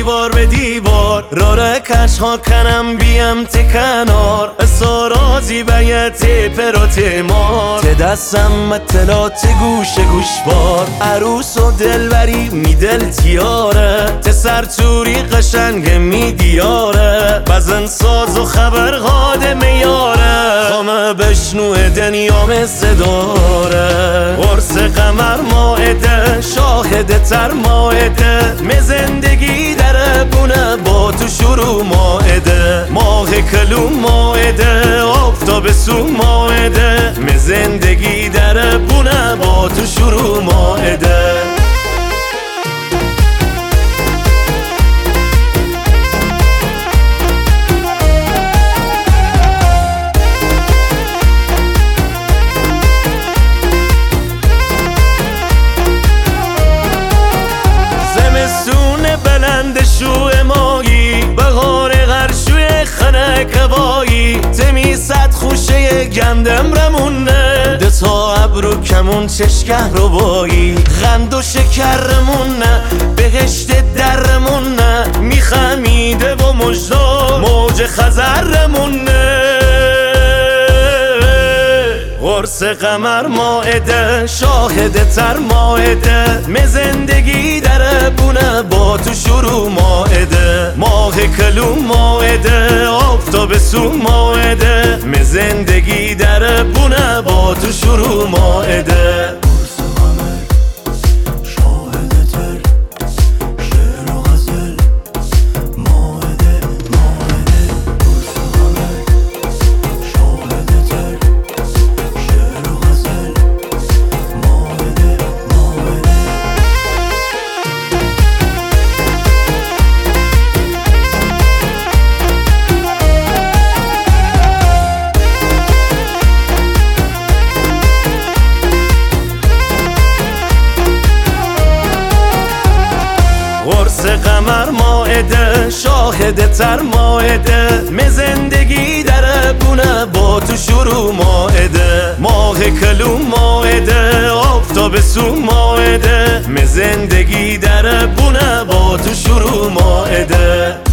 دیوار به دیوار رارکش ها کنم بیم ته کنار سارازی بیت پرات مار ته دستم مطلات گوش گوشوار عروس و دلبری می دل تیاره ته سرتوری قشنگ می دیاره بزن ساز و خبر قادم یاره خامه بشنو دنیام صداره قرص قمر ماعده شاهد تر ماعده می زندگی در بونه با تو شروع ماعده ماه کلو ماعده آفتاب سو ماعده می زندگی در بونه با تو شروع ماعده شو مایی بهار غرشوی خنک هوایی تمی صد خوشه گندم رمونه دتا ابرو کمون چشکه رو بایی غند و شکرمونه بهشت درمونه میخمیده و مجدا موج خزرمونه قرص قمر ماعده شاهد تر ماعده می زندگی در بونه با تو شروع ماعده ماه کلو ماعده آفتاب سو ماعده می زندگی در بونه با تو شروع ماعده قرص قمر ماعده شاهد تر ماعده می زندگی در بونه با تو شروع ماعده ماه کلو ماعده آفتاب سو ماعده می زندگی در بونه با تو شروع ماعده